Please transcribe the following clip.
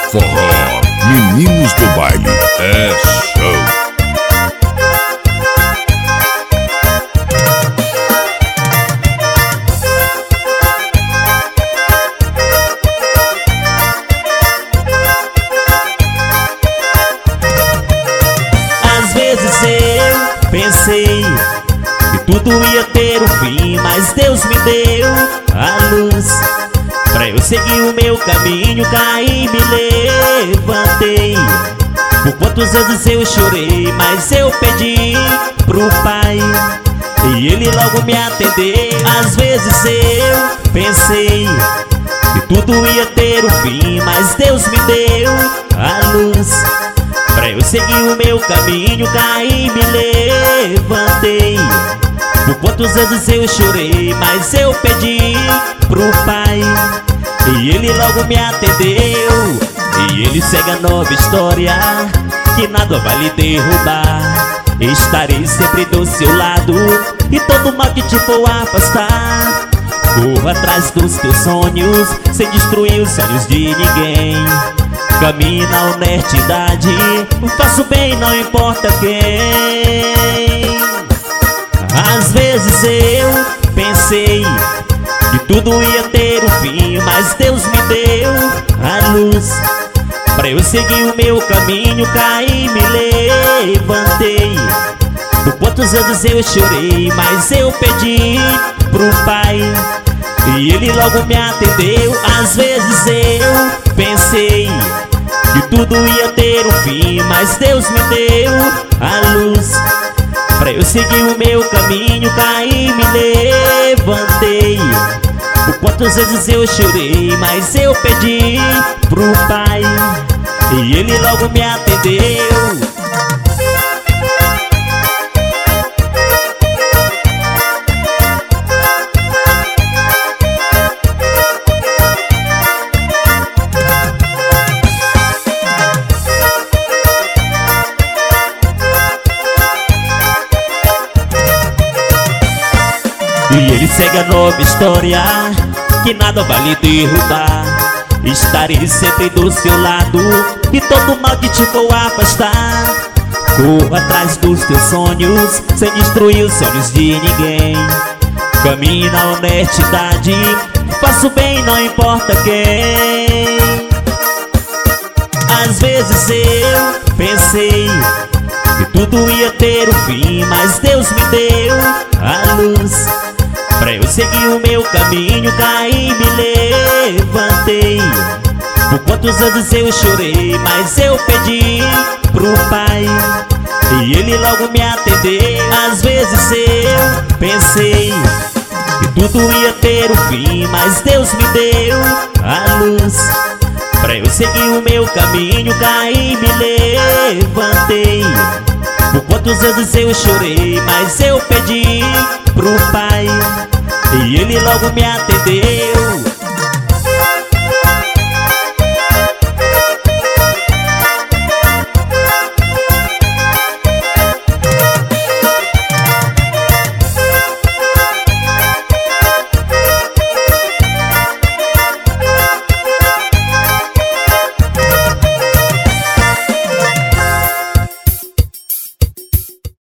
Forró, meninos do baile, é show. Às vezes eu pensei que tudo ia ter um fim, mas Deus me deu a luz pra eu seguir o meu caminho. Caí e me levantei. Por quantas vezes eu chorei, mas eu pedi pro Pai e Ele logo me atendeu. Às vezes eu pensei que tudo ia ter um fim, mas Deus me deu a luz pra eu seguir o meu caminho. Caí e me levantei. Por quantas vezes eu chorei, mas eu pedi pro Pai e Ele logo me atendeu. E Ele segue a nova história, que nada vai lhe derrubar. Estarei sempre do seu lado, e todo mal que te for afastar. Corra atrás dos teus sonhos, sem destruir os sonhos de ninguém. Caminhe na honestidade, faça o bem, não importa quem. Às vezes eu pensei que tudo ia ter um fim, mas Deus me deu a luz pra eu seguir o meu caminho. Caí e me levantei. Por quantas vezes eu chorei, mas eu pedi pro Pai e Ele logo me atendeu. Às vezes eu pensei que tudo ia ter um fim, mas Deus me deu a luz pra eu seguir o meu caminho. Caí e me levantei. Por quantas vezes eu chorei, mas eu pedi pro Pai e Ele logo me atendeu. E Ele segue a nova história, que nada vai lhe derrubar. Estarei sempre do seu lado, e todo mal que te for afastar. Corra atrás dos teus sonhos, sem destruir os sonhos de ninguém. Caminhe na honestidade, faça o bem, não importa quem. Às vezes eu pensei que tudo ia ter um fim, mas Deus me deu a luz pra eu seguir o meu caminho. Caí e me levantei. Por quantas vezes eu chorei, mas eu pedi pro Pai e Ele logo me atendeu. Às vezes eu pensei que tudo ia ter um fim, mas Deus me deu a luz pra eu seguir o meu caminho. Caí e me levantei. Por quantas vezes eu chorei, mas eu pedi pro Pai e Ele logo me atendeu.